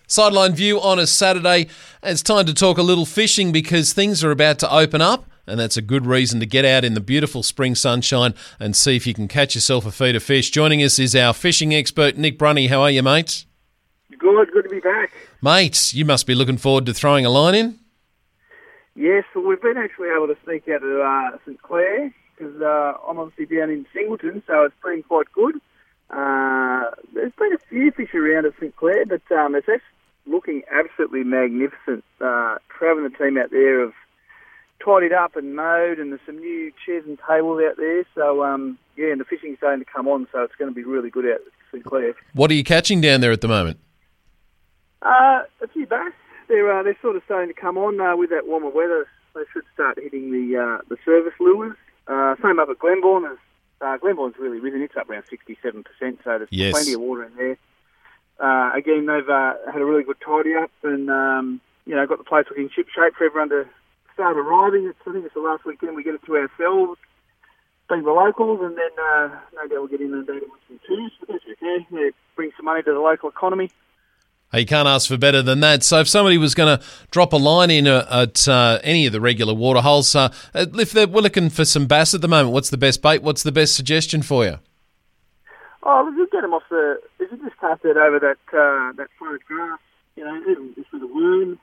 Sideline View on a Saturday. It's time to talk a little fishing because things are about to open up, and that's a good reason to get out in the beautiful spring sunshine and see if you can catch yourself a feed of fish. Joining us is our fishing expert, Nick Brunny. How are you, mate? Good to be back. Mate, you must be looking forward to throwing a line in? Yes, well, we've been actually able to sneak out to St Clair because I'm obviously down in Singleton, so it's been quite good. There's been a few fish around at St Clair, but it's looking absolutely magnificent. Trav and the team out there have tidied up and mowed, and there's some new chairs and tables out there. So, and the fishing's starting to come on, so it's going to be really good out at St Clair. What are you catching down there at the moment? A few bass. They're sort of starting to come on with that warmer weather. They should start hitting the service lures. Same up at Glenbourne. Glenbourne's really risen. It's up around 67%, so there's plenty of water in there. Again, they've had a really good tidy up and got the place looking ship shape for everyone to start arriving. I think it's the last weekend we get it to ourselves, being the locals, and then no doubt we'll get inundated with some tours. But that's okay. It brings some money to the local economy. You can't ask for better than that. So if somebody was going to drop a line in at any of the regular water holes, if we're looking for some bass at the moment, what's the best bait? What's the best suggestion for you? Oh, if you get them off if you just cast it over that floated grass, even just with a worm,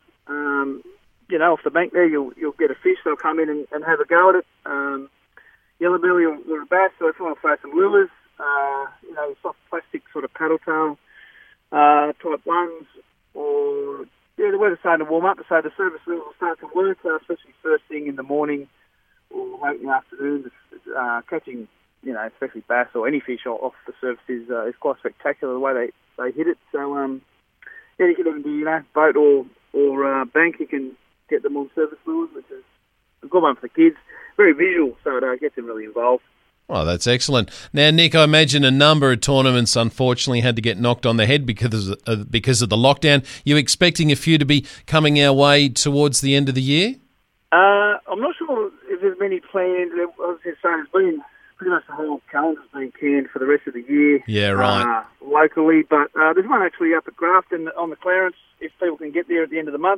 off the bank there, you'll get a fish. They'll come in and have a go at it. Yellowbelly or a bass. So if you want to throw some lures, soft plastic sort of paddle tail type ones, or the weather's starting to warm up, so the service lures will start to work, especially first thing in the morning or late in the afternoon. Catching, especially bass or any fish off the surface is quite spectacular the way they hit it. So you can even do boat or bank. You can get them on service lures, which is a good one for the kids. Very visual, so it gets them really involved. Oh, that's excellent. Now, Nick, I imagine a number of tournaments unfortunately had to get knocked on the head because of the lockdown. You expecting a few to be coming our way towards the end of the year? I'm not sure if there's many planned. I was going to say there's been pretty much the whole calendar's been canned for the rest of the year. Yeah, right. Locally, but there's one actually up at Grafton on the Clarence, if people can get there at the end of the month,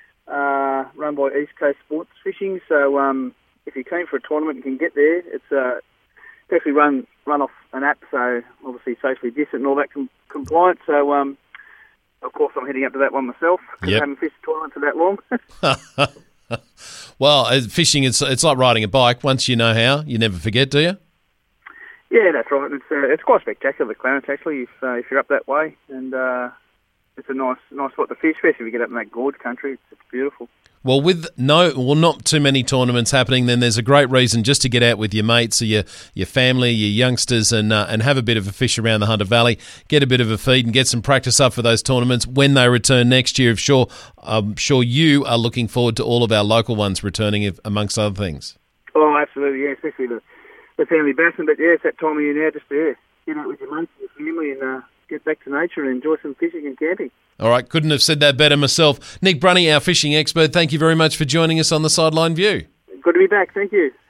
run by East Coast Sports Fishing. So if you're keen for a tournament and can get there, it's actually run off an app, so obviously socially distant and all that compliant. So, of course, I'm heading up to that one myself because I haven't fished a tournament for that long. Well, fishing, it's like riding a bike. Once you know how, you never forget, do you? Yeah, that's right. It's quite spectacular, the Clarence, actually, if you're up that way. And it's a nice spot to fish, especially if you get up in that gorge country. It's beautiful. Well, with not too many tournaments happening, then there's a great reason just to get out with your mates or your family, your youngsters, and have a bit of a fish around the Hunter Valley, get a bit of a feed and get some practice up for those tournaments when they return next year. I'm sure you are looking forward to all of our local ones returning, amongst other things. Oh, absolutely, yeah, especially the family bassing. But, yeah, it's that time of year now just to get out with your mates and your family and get back to nature and enjoy some fishing and camping. All right, couldn't have said that better myself. Nick Brunny, our fishing expert, thank you very much for joining us on the Sideline View. Good to be back, thank you.